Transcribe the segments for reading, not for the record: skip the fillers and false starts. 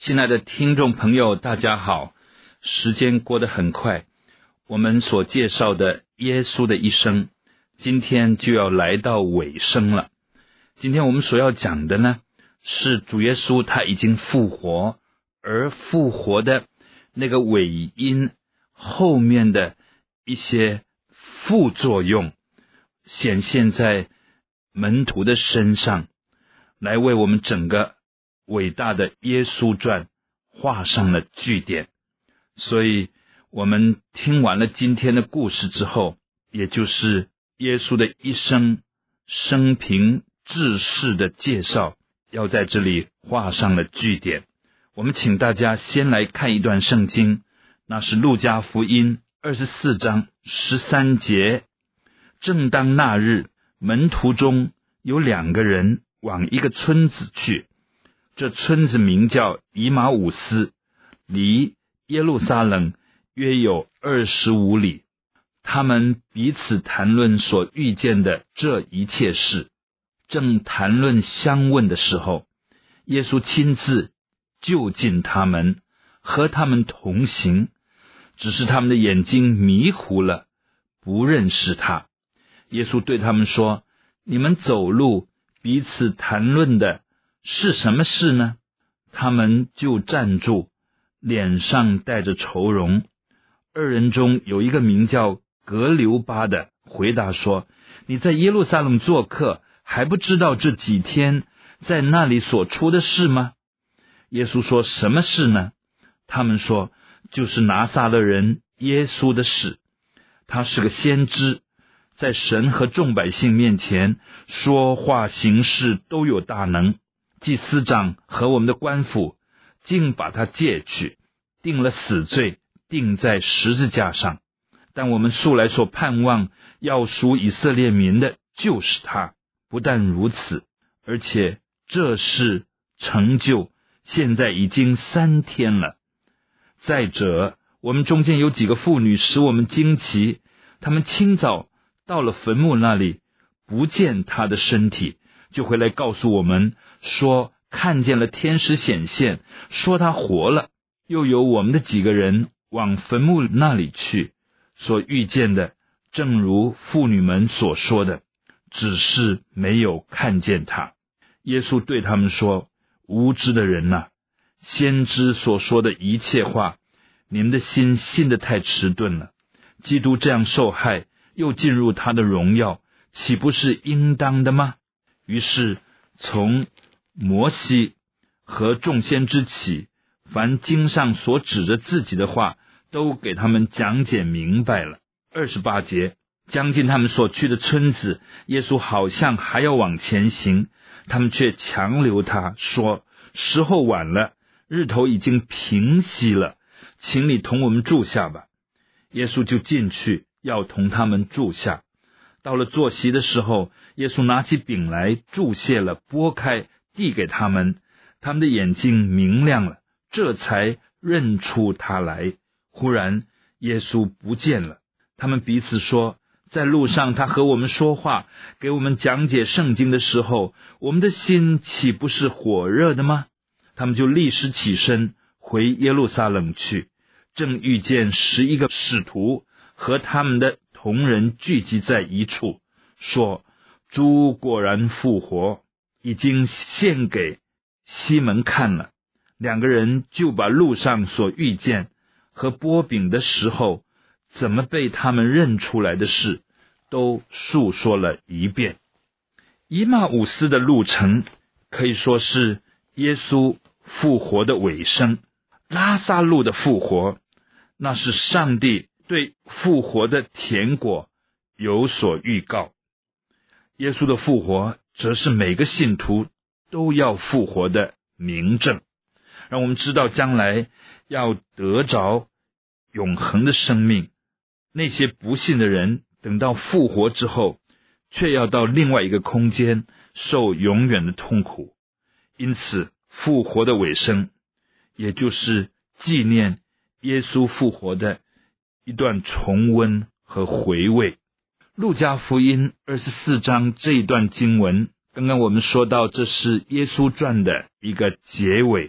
亲爱的听众朋友，大家好。时间过得很快，我们所介绍的耶稣的一生，今天就要来到尾声了。今天我们所要讲的呢，是主耶稣他已经复活，而复活的那个尾音后面的一些副作用，显现在门徒的身上，来为我们整个伟大的耶稣传画上了句点。所以我们听完了今天的故事之后，也就是耶稣的一生生平治世的介绍，要在这里画上了句点。我们请大家先来看一段圣经，那是路加福音24章13节。正当那日，门徒中有2个人往一个村子去，这村子名叫以马忤斯，离耶路撒冷约有25里。他们彼此谈论所遇见的这一切事。正谈论相问的时候，耶稣亲自就近他们，和他们同行，只是他们的眼睛迷糊了，不认识他。耶稣对他们说：你们走路彼此谈论的是什么事呢？他们就站住，脸上带着愁容。2人中有一个名叫革流巴的回答说：你在耶路撒冷做客，还不知道这几天在那里所出的事吗？耶稣说：什么事呢？他们说：就是拿撒勒人耶稣的事。他是个先知，在神和众百姓面前说话行事都有大能。祭司长和我们的官府竟把他借去，定了死罪，钉在十字架上。但我们素来所盼望要赎以色列民的就是他。不但如此，而且这事成就现在已经3天了。再者，我们中间有几个妇女使我们惊奇，她们清早到了坟墓那里，不见他的身体，就回来告诉我们说看见了天使显现，说他活了。又有我们的几个人往坟墓那里去，所遇见的正如妇女们所说的，只是没有看见他。耶稣对他们说：无知的人啊，先知所说的一切话，你们的心信得太迟钝了。基督这样受害，又进入他的荣耀，岂不是应当的吗？于是从摩西和众先知起，凡经上所指着自己的话，都给他们讲解明白了。28节，将近他们所去的村子，耶稣好像还要往前行，他们却强留他，说：时候晚了，日头已经平息了，请你同我们住下吧。耶稣就进去，要同他们住下。到了坐席的时候，耶稣拿起饼来，祝谢了，拨开，递给他们。他们的眼睛明亮了，这才认出他来。忽然耶稣不见了。他们彼此说：在路上他和我们说话，给我们讲解圣经的时候，我们的心岂不是火热的吗？他们就立时起身回耶路撒冷去，正遇见11个使徒和他们的同人聚集在一处，说：主果然复活，已经献给西门看了。2个人就把路上所遇见和拨饼的时候怎么被他们认出来的事，都述说了一遍。以马忤斯的路程可以说是耶稣复活的尾声。拉撒路的复活，那是上帝对复活的甜果有所预告。耶稣的复活则是每个信徒都要复活的明证，让我们知道将来要得着永恒的生命。那些不信的人等到复活之后，却要到另外一个空间受永远的痛苦。因此复活的尾声，也就是纪念耶稣复活的一段重温和回味。路加福音24章这一段经文，刚刚我们说到这是耶稣传的一个结尾。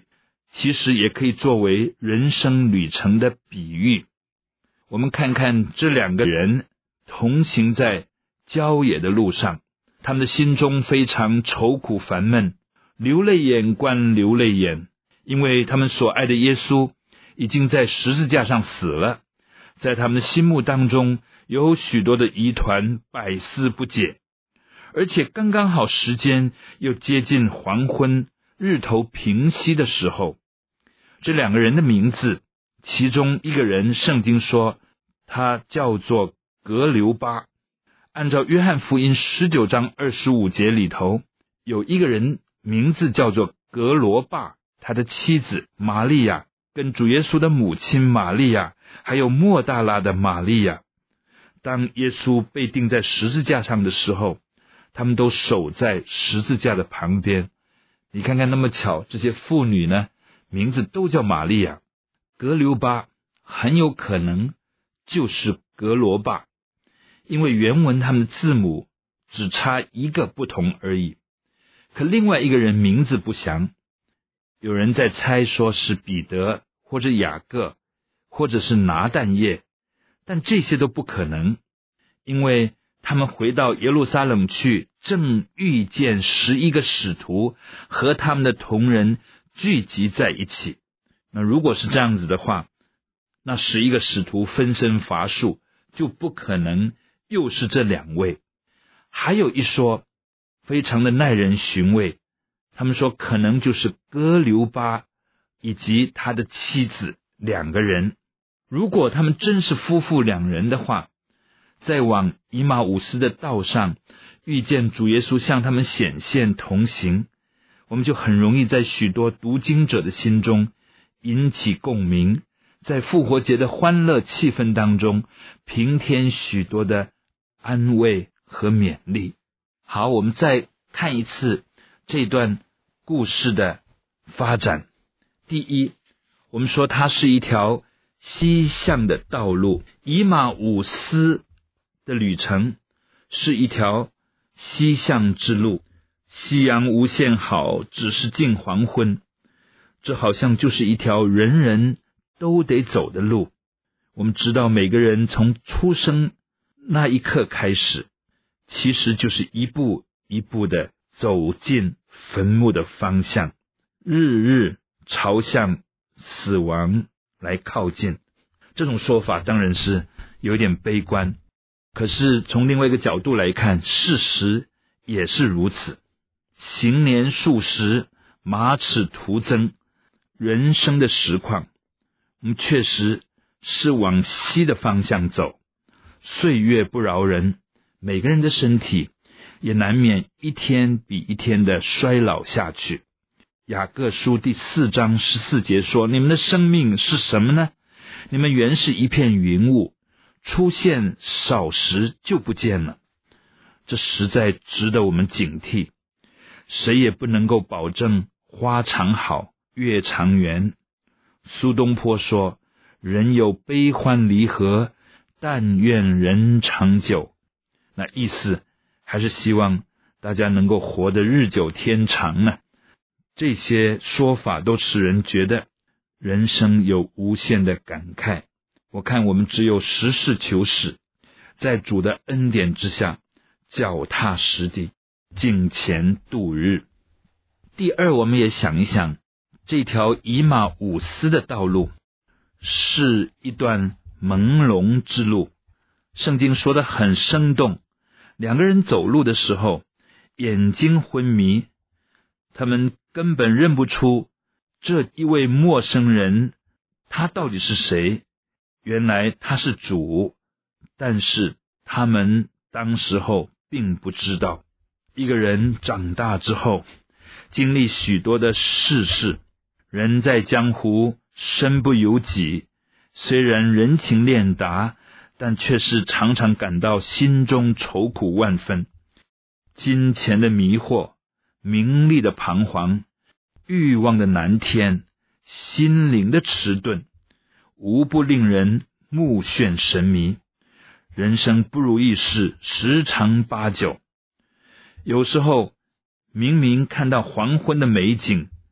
其实也可以作为人生旅程的比喻。我们看看这两个人同行在郊野的路上，他们的心中非常愁苦烦闷，流泪眼观流泪眼，因为他们所爱的耶稣已经在十字架上死了，在他们的心目当中有许多的疑团，百思不解，而且刚刚好时间又接近黄昏，日头平息的时候。这两个人的名字，其中一个人圣经说他叫做格留巴，按照约翰福音19章25节里头，有一个人名字叫做格罗巴，他的妻子玛利亚跟主耶稣的母亲玛利亚还有莫大拉的玛利亚，当耶稣被钉在十字架上的时候，他们都守在十字架的旁边。你看看那么巧，这些妇女呢名字都叫玛利亚。格留巴很有可能就是格罗巴，因为原文他们的字母只差一个不同而已。可另外一个人名字不详，有人在猜说是彼得或者雅各或者是拿但业，但这些都不可能，因为他们回到耶路撒冷去，正遇见11个使徒和他们的同人聚集在一起。那如果是这样子的话，那11个使徒分身乏术，就不可能又是这两位。还有一说非常的耐人寻味，他们说可能就是哥留巴以及他的妻子两个人。如果他们真是夫妇两人的话，在往以马忤斯的道上遇见主耶稣向他们显现同行，我们就很容易在许多读经者的心中引起共鸣，在复活节的欢乐气氛当中平添许多的安慰和勉励。好，我们再看一次这段故事的发展。第一，我们说它是一条西向的道路，以马忤斯的旅程是一条西向之路，夕阳无限好，只是近黄昏。这好像就是一条人人都得走的路。我们知道每个人从出生那一刻开始，其实就是一步一步的走进坟墓的方向，日日朝向死亡来靠近。这种说法当然是有点悲观，可是从另外一个角度来看，事实也是如此。行年数十，马齿徒增，人生的实况，我们确实是往西的方向走。岁月不饶人，每个人的身体也难免一天比一天的衰老下去。雅各书第4章14节说，你们的生命是什么呢？你们原是一片云雾，出现少时就不见了。这实在值得我们警惕。谁也不能够保证花常好月常圆。苏东坡说，人有悲欢离合，但愿人长久。那意思还是希望大家能够活得日久天长呢。这些说法都使人觉得人生有无限的感慨。我看我们只有实事求是，在主的恩典之下脚踏实地，敬虔度日。第二，我们也想一想，这条以马忤斯的道路是一段朦胧之路。圣经说得很生动，两个人走路的时候眼睛昏迷，他们根本认不出这一位陌生人他到底是谁。原来他是主，但是他们当时候并不知道。一个人长大之后，经历许多的世事，人在江湖身不由己，虽然人情练达，但却是常常感到心中愁苦万分。金钱的迷惑，名利的彷徨，欲望的难填，心灵的迟钝，无不令人目眩神迷。人生不如意事十常八九，有时候明明看到黄昏的美景，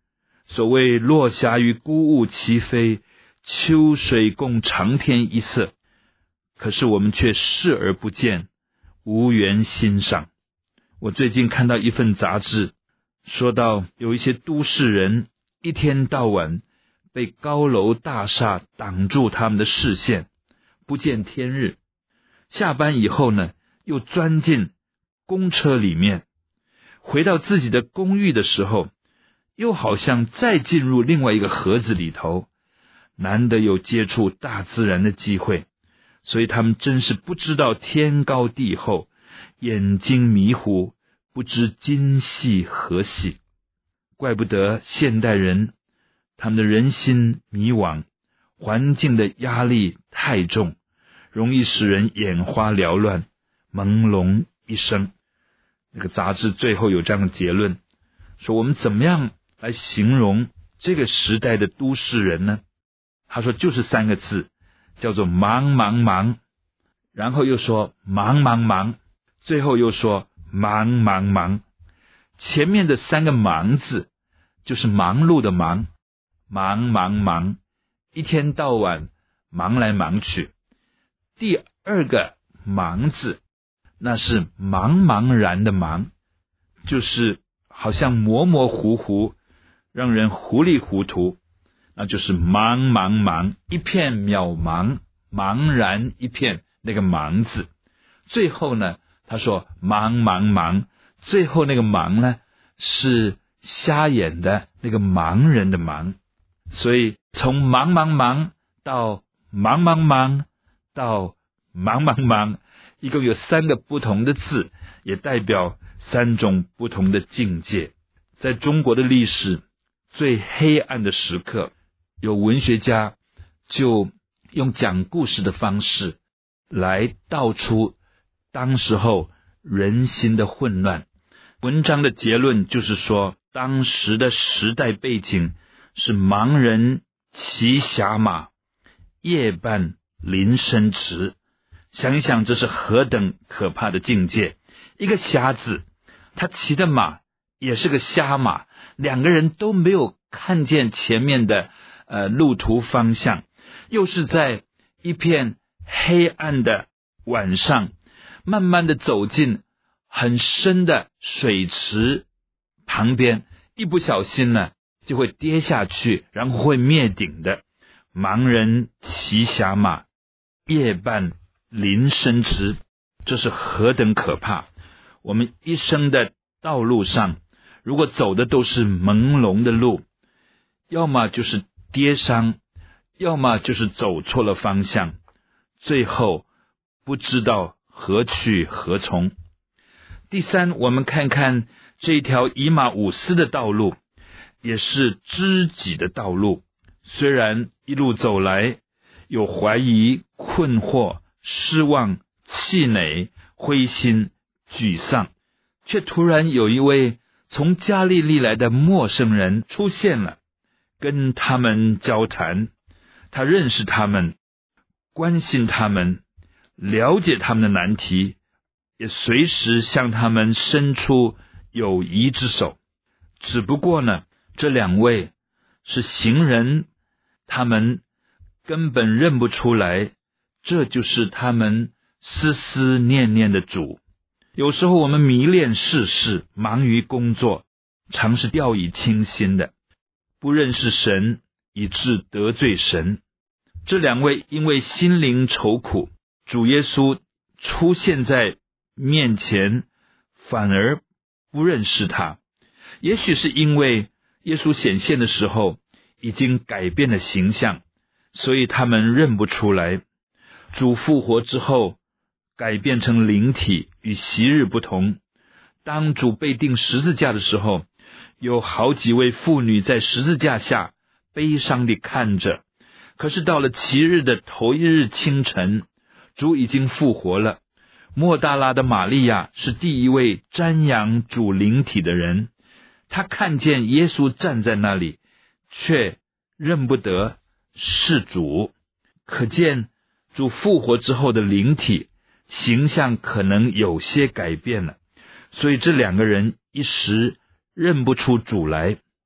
所谓落霞与孤鹜齐飞，秋水共长天一色，可是我们却视而不见，无缘欣赏。我最近看到一份杂志，说到有一些都市人一天到晚被高楼大厦挡住他们的视线，不见天日。下班以后呢，又钻进公车里面，回到自己的公寓的时候，又好像再进入另外一个盒子里头，难得有接触大自然的机会，所以他们真是不知道天高地厚，眼睛迷糊，不知今夕何夕。怪不得现代人，他们的人心迷惘，环境的压力太重，容易使人眼花缭乱，朦胧一生。那个杂志最后有这样的结论，说我们怎么样来形容这个时代的都市人呢？他说就是3个字，叫做忙忙忙，然后又说忙忙忙，最后又说忙忙忙。前面的3个忙字就是忙碌的忙，忙忙忙，一天到晚忙来忙去。第2个忙字，那是茫茫然的茫，就是好像模模糊糊，让人糊里糊涂，那就是茫茫茫，一片渺茫，茫然一片，那个茫字。最后呢，他说茫茫茫，最后那个茫呢，是瞎眼的那个盲人的盲。所以从茫茫茫到茫茫茫到茫茫茫，一共有3个不同的字，也代表3种不同的境界。在中国的历史最黑暗的时刻，有文学家就用讲故事的方式来道出当时候人心的混乱。文章的结论就是说，当时的时代背景是盲人骑侠马，夜半临深池。想一想，这是何等可怕的境界。一个瞎子，他骑的马也是个瞎马，2个人都没有看见前面的路途方向，又是在一片黑暗的晚上，慢慢的走进很深的水池旁边，一不小心呢就会跌下去，然后会灭顶的。盲人骑侠马，夜半临深池，这是何等可怕。我们一生的道路上，如果走的都是朦胧的路，要么就是跌伤，要么就是走错了方向，最后不知道何去何从。第3，我们看看这条以马忤斯的道路，也是知己的道路。虽然一路走来有怀疑、困惑、失望、气馁、灰心、沮丧，却突然有一位从加利利来的陌生人出现了，跟他们交谈。他认识他们，关心他们，了解他们的难题，也随时向他们伸出友谊之手。只不过呢，这2位是行人，他们根本认不出来，这就是他们思思念念的主。有时候我们迷恋世事，忙于工作，常是掉以轻心的，不认识神，以致得罪神。这2位因为心灵愁苦，主耶稣出现在面前，反而不认识他。也许是因为耶稣显现的时候已经改变了形象，所以他们认不出来。主复活之后改变成灵体，与昔日不同。当主被钉十字架的时候，有好几位妇女在十字架下悲伤地看着。可是到了其日的头一日清晨，主已经复活了。莫大拉的玛利亚是第一位瞻仰主灵体的人，她看见耶稣站在那里，却认不得是主。可见主复活之后的灵体形象可能有些改变了，所以这2个人一时认不出主来。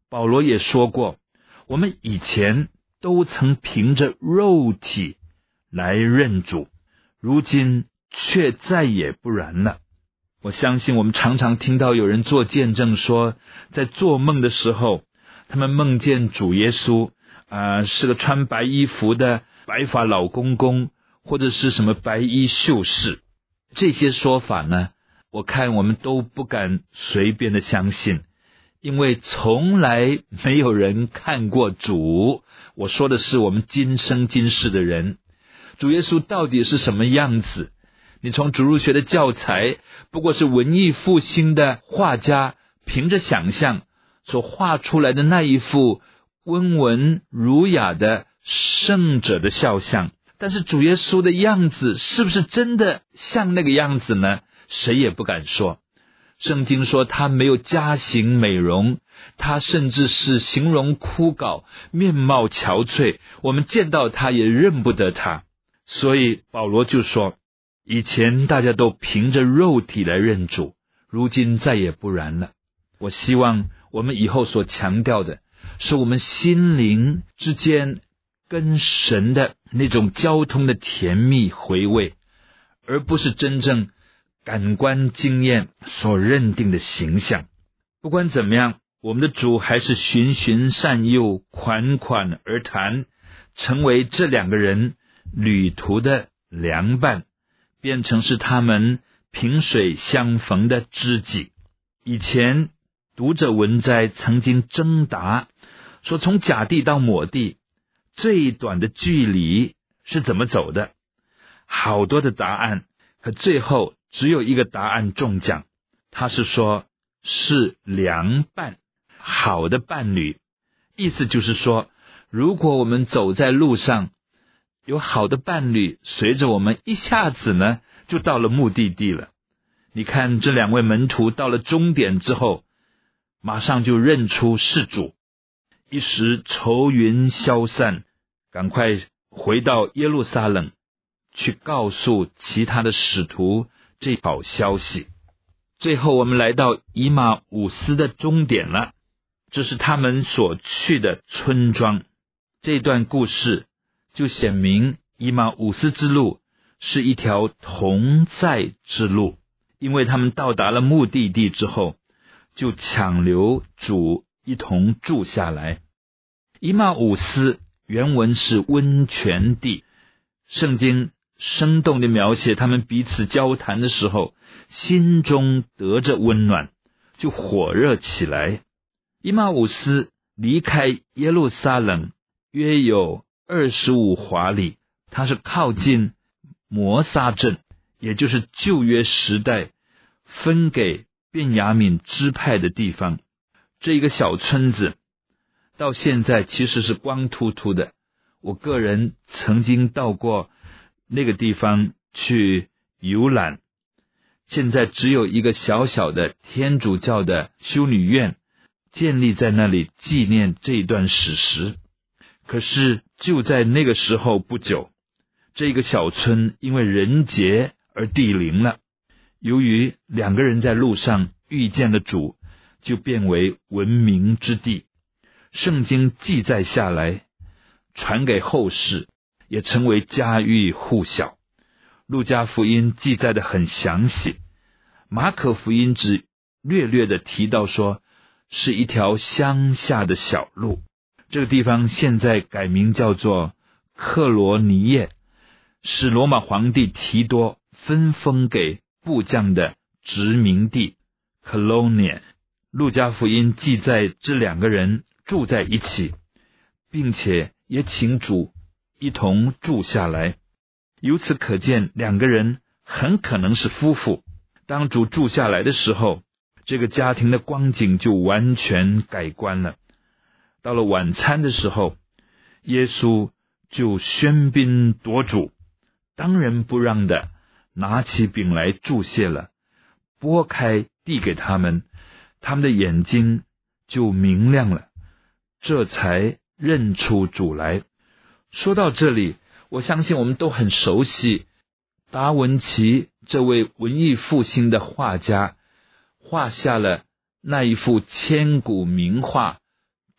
保罗也说过，我们以前都曾凭着肉体来认主，如今却再也不然了。我相信我们常常听到有人做见证说，在做梦的时候，他们梦见主耶稣是个穿白衣服的白发老公公，或者是什么白衣秀士。这些说法呢，我看我们都不敢随便的相信，因为从来没有人看过主。我说的是我们今生今世的人，主耶稣到底是什么样子？你从主日学的教材，不过是文艺复兴的画家凭着想象所画出来的那一幅温文儒雅的圣者的肖像，但是主耶稣的样子是不是真的像那个样子呢？谁也不敢说。圣经说他没有佳形美容，他甚至是形容枯槁，面貌憔悴，我们见到他也认不得他。所以保罗就说，以前大家都凭着肉体来认主，如今再也不然了。我希望我们以后所强调的是我们心灵之间跟神的那种交通的甜蜜回味，而不是真正感官经验所认定的形象。不管怎么样，我们的主还是循循善诱，款款而谈，成为这两个人旅途的良伴，变成是他们萍水相逢的知己。以前读者文摘曾经征答说，从甲地到抹地最短的距离是怎么走的？好多的答案，可最后只有一个答案中奖，他是说是良伴，好的伴侣。意思就是说，如果我们走在路上，有好的伴侣随着我们，一下子呢就到了目的地了。你看这两位门徒到了终点之后，马上就认出是主，一时愁云消散，赶快回到耶路撒冷，去告诉其他的使徒这好消息。最后我们来到以马忤斯的终点了，这是他们所去的村庄。这段故事就显明以马忤斯之路是一条同在之路，因为他们到达了目的地之后，就强留主一同住下来。以马忤斯原文是温泉地，圣经生动地描写他们彼此交谈的时候，心中得着温暖，就火热起来。以马忤斯离开耶路撒冷约有25华里，它是靠近摩撒镇，也就是旧约时代分给便雅悯支派的地方。这一个小村子到现在其实是光秃秃的，我个人曾经到过那个地方去游览，现在只有一个小小的天主教的修女院建立在那里，纪念这一段史实。可是就在那个时候不久，这个小村因为人杰而地灵了，由于两个人在路上遇见了主，就变为闻名之地。圣经记载下来，传给后世，也成为家喻户晓。路加福音记载得很详细，马可福音只略略地提到说是一条乡下的小路。这个地方现在改名叫做克罗尼耶，是罗马皇帝提多分封给部将的殖民地 Colonia。 路加福音记载这两个人住在一起，并且也请主一同住下来。由此可见，两个人很可能是夫妇。当主住下来的时候，这个家庭的光景就完全改观了。到了晚餐的时候，耶稣就喧宾夺主，当仁不让的拿起饼来祝谢了，拨开递给他们，他们的眼睛就明亮了，这才认出主来。说到这里，我相信我们都很熟悉达文奇这位文艺复兴的画家，画下了那一幅千古名画《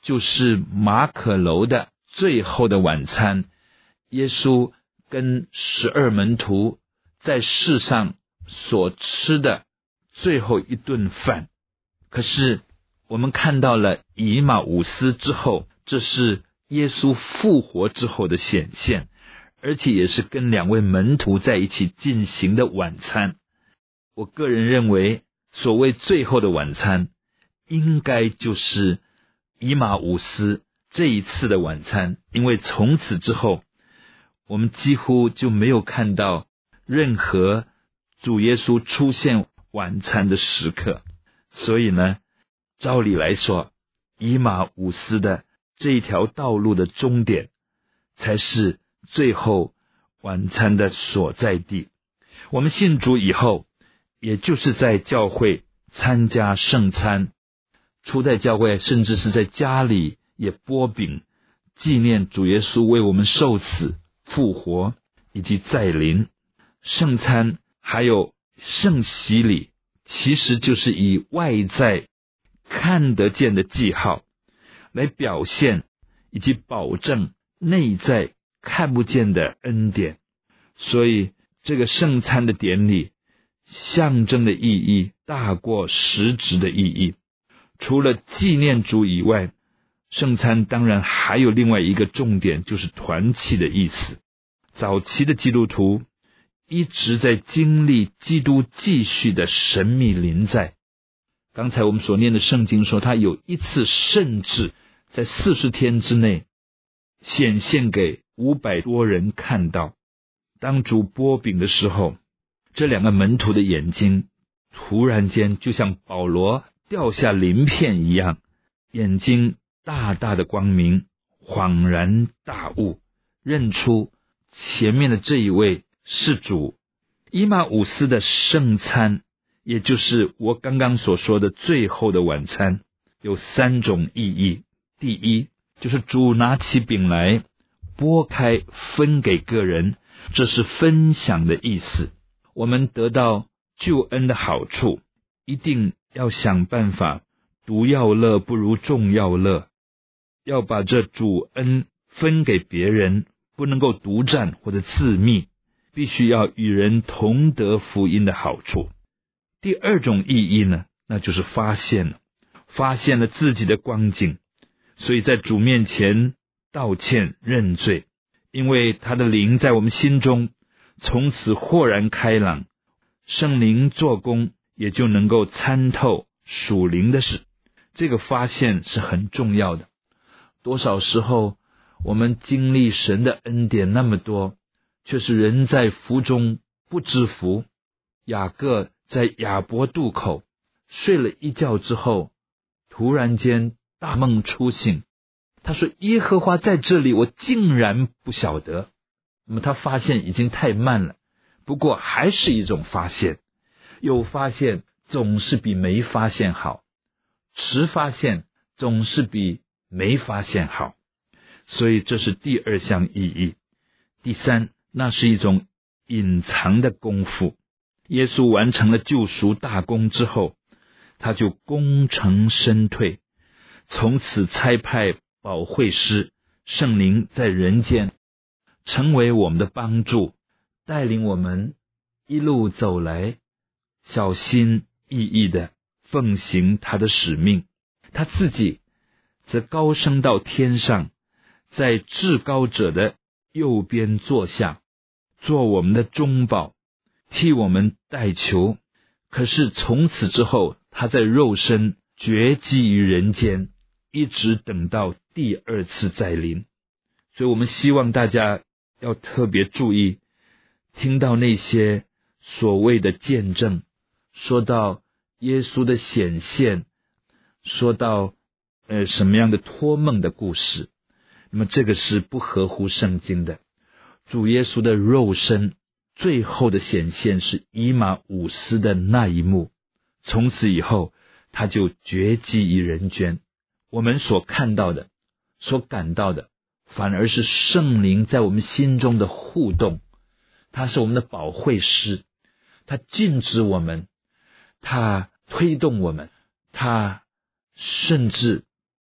就是马可楼的最后的晚餐，耶稣跟12门徒在世上所吃的最后一顿饭。可是我们看到了以马忤斯之后，这是耶稣复活之后的显现，而且也是跟2位门徒在一起进行的晚餐。我个人认为，所谓最后的晚餐，应该就是以马忤斯这一次的晚餐，因为从此之后，我们几乎就没有看到任何主耶稣出现晚餐的时刻。所以呢，照理来说，以马忤斯的这一条道路的终点，才是最后晚餐的所在地。我们信主以后，也就是在教会参加圣餐，初代教会甚至是在家里也擘饼，纪念主耶稣为我们受死、复活以及再临。圣餐还有圣洗礼，其实就是以外在看得见的记号来表现以及保证内在看不见的恩典。所以这个圣餐的典礼象征的意义大过实质的意义。除了纪念主以外，圣餐当然还有另外一个重点，就是团契的意思。早期的基督徒一直在经历基督继续的神秘临在。刚才我们所念的圣经说，他有一次甚至在40天之内显现给500多人看到。当主擘饼的时候，这2个门徒的眼睛突然间就像保罗掉下鳞片一样，眼睛大大的光明，恍然大悟，认出前面的这一位是主。以马忤斯的圣餐，也就是我刚刚所说的最后的晚餐，有3种意义。第一，就是主拿起饼来，拨开分给个人，这是分享的意思。我们得到救恩的好处，一定要想办法独要乐不如众要乐，要把这主恩分给别人，不能够独占或者自秘，必须要与人同得福音的好处。第2种意义呢，那就是发现了自己的光景，所以在主面前道歉认罪，因为他的灵在我们心中从此豁然开朗，圣灵做工，也就能够参透属灵的事。这个发现是很重要的。多少时候我们经历神的恩典那么多，却是人在福中不知福。雅各在雅博渡口睡了一觉之后，突然间大梦初醒，他说耶和华在这里，我竟然不晓得。那么他发现已经太慢了，不过还是一种发现。有发现总是比没发现好，迟发现总是比没发现好。所以这是第2项意义。第3，那是一种隐藏的功夫。耶稣完成了救赎大功之后，他就功成身退，从此差派保惠师圣灵在人间，成为我们的帮助，带领我们一路走来，小心翼翼地奉行他的使命。他自己则高升到天上，在至高者的右边坐下，做我们的中保，替我们代求。可是从此之后，他在肉身绝迹于人间，一直等到第2次再临。所以我们希望大家要特别注意，听到那些所谓的见证，说到耶稣的显现，说到什么样的托梦的故事，那么这个是不合乎圣经的。主耶稣的肉身最后的显现是以马忤斯的那一幕，从此以后他就绝迹于人间。我们所看到的，所感到的，反而是圣灵在我们心中的互动。他是我们的保惠师，他禁止我们，他推动我们，他甚至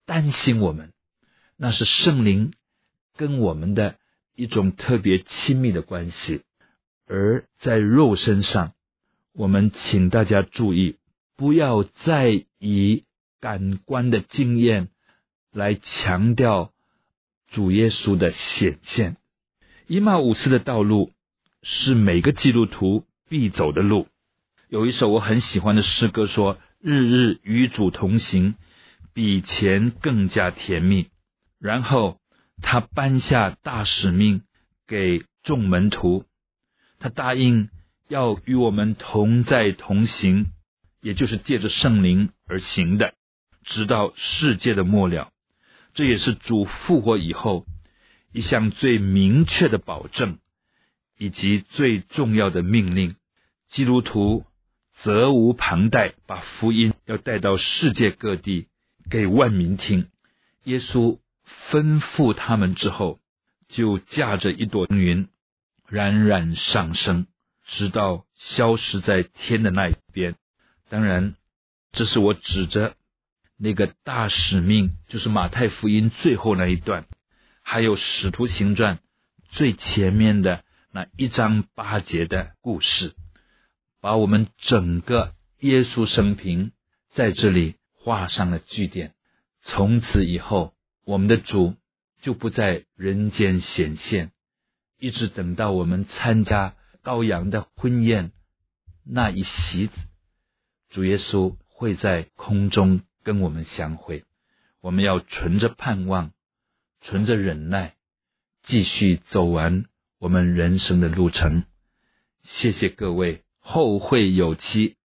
担心我们，那是圣灵跟我们的一种特别亲密的关系。而在肉身上，我们请大家注意，不要再以感官的经验来强调主耶稣的显现。以马忤斯的道路是每个基督徒必走的路。有一首我很喜欢的诗歌说，日日与主同行，比钱更加甜蜜。然后他颁下大使命给众门徒，他答应要与我们同在同行，也就是借着圣灵而行的，直到世界的末了。这也是主复活以后一项最明确的保证，以及最重要的命令。基督徒责无旁贷，把福音要带到世界各地，给万民听。耶稣吩咐他们之后，就驾着一朵云冉冉上升，直到消失在天的那一边。当然，这是我指着那个大使命，就是马太福音最后那一段，还有使徒行传最前面的那1章8节的故事，把我们整个耶稣生平在这里画上了句点。从此以后，我们的主就不在人间显现，一直等到我们参加羔羊的婚宴那一席子，主耶稣会在空中跟我们相会。我们要存着盼望，存着忍耐，继续走完我们人生的路程。谢谢各位，后会有期。